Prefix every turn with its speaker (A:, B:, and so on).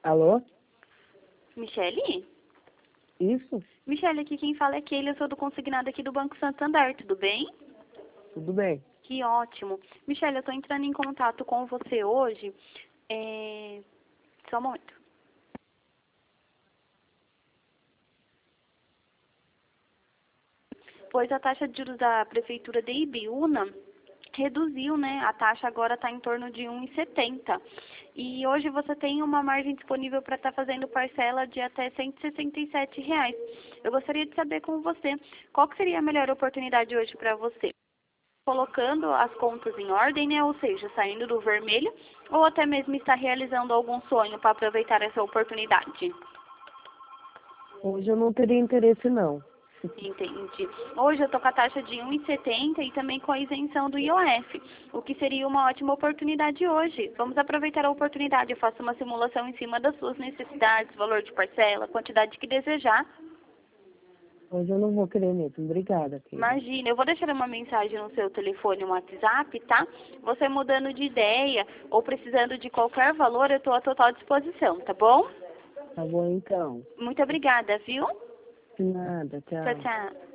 A: Alô?
B: Michele?
A: Isso?
B: Michele, aqui quem fala é Keila, eu sou do consignado aqui do Banco Santander, tudo bem?
A: Tudo bem?
B: Que ótimo. Michele, eu tô entrando em contato com você hoje. Só um momento. Pois a taxa de juros da Prefeitura de Ibiúna reduziu, né? A taxa agora está em torno de 1,70. E hoje você tem uma margem disponível para estar fazendo parcela de até R$ 167. Eu gostaria de saber com você, qual que seria a melhor oportunidade hoje para você? Colocando as contas em ordem, né? Ou seja, saindo do vermelho, ou até mesmo estar realizando algum sonho para aproveitar essa oportunidade.
A: Hoje eu não teria interesse, não.
B: Entendi. Hoje eu estou com a taxa de 1,70 e também com a isenção do IOF, o que seria uma ótima oportunidade hoje. Vamos aproveitar a oportunidade. Eu faço uma simulação em cima das suas necessidades, valor de parcela, quantidade que desejar.
A: Hoje eu não vou querer mesmo. Obrigada, querida.
B: Imagina, eu vou deixar uma mensagem no seu telefone, no WhatsApp, tá? Você mudando de ideia ou precisando de qualquer valor, eu estou à total disposição, tá bom?
A: Tá bom, então.
B: Muito obrigada, viu?
A: De nada,
B: Tchau,
A: tchau.
B: tchau.